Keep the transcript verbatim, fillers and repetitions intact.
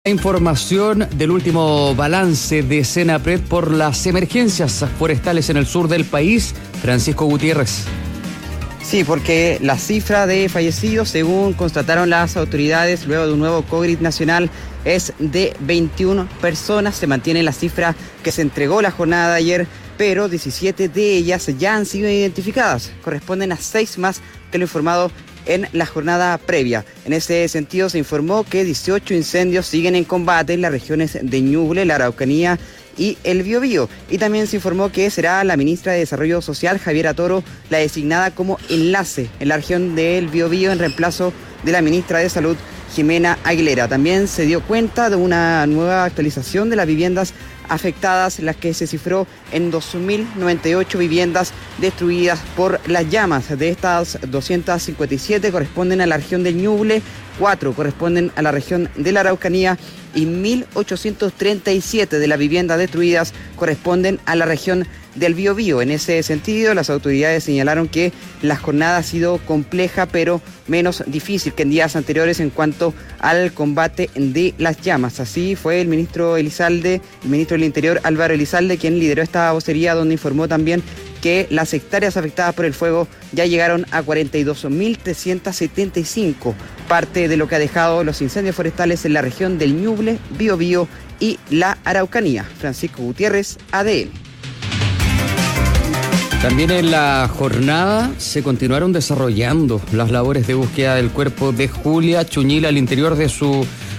Información del último balance de Senapred por las emergencias forestales en el sur del país. Francisco Gutiérrez. Sí, porque la cifra de fallecidos, según constataron las autoridades luego de un nuevo COVID nacional, es de veintiuna personas. Se mantiene la cifra que se entregó la jornada de ayer, pero diecisiete de ellas ya han sido identificadas. Corresponden a seis más que lo informado en la jornada previa. En ese sentido, se informó que dieciocho incendios siguen en combate en las regiones de Ñuble, la Araucanía y el Biobío. Y también se informó que será la ministra de Desarrollo Social, Javiera Toro, la designada como enlace en la región del Biobío en reemplazo de la ministra de Salud, Jimena Aguilera. También se dio cuenta de una nueva actualización de las viviendas afectadas, las que se cifró en dos mil noventa y ocho viviendas destruidas por las llamas. De estas doscientas cincuenta y siete corresponden a la región del Ñuble, cuatro corresponden a la región de la Araucanía y mil ochocientas treinta y siete de las viviendas destruidas corresponden a la región del Biobío. En ese sentido, las autoridades señalaron que la jornada ha sido compleja, pero menos difícil que en días anteriores en cuanto al combate de las llamas. Así fue el ministro Elizalde, el ministro del Interior, Álvaro Elizalde, quien lideró esta vocería, donde informó también que las hectáreas afectadas por el fuego ya llegaron a cuarenta y dos mil trescientas setenta y cinco, parte de lo que ha dejado los incendios forestales en la región del Ñuble, Biobío y la Araucanía. Francisco Gutiérrez, A D N. También en la jornada se continuaron desarrollando las labores de búsqueda del cuerpo de Julia Chuñil al interior de su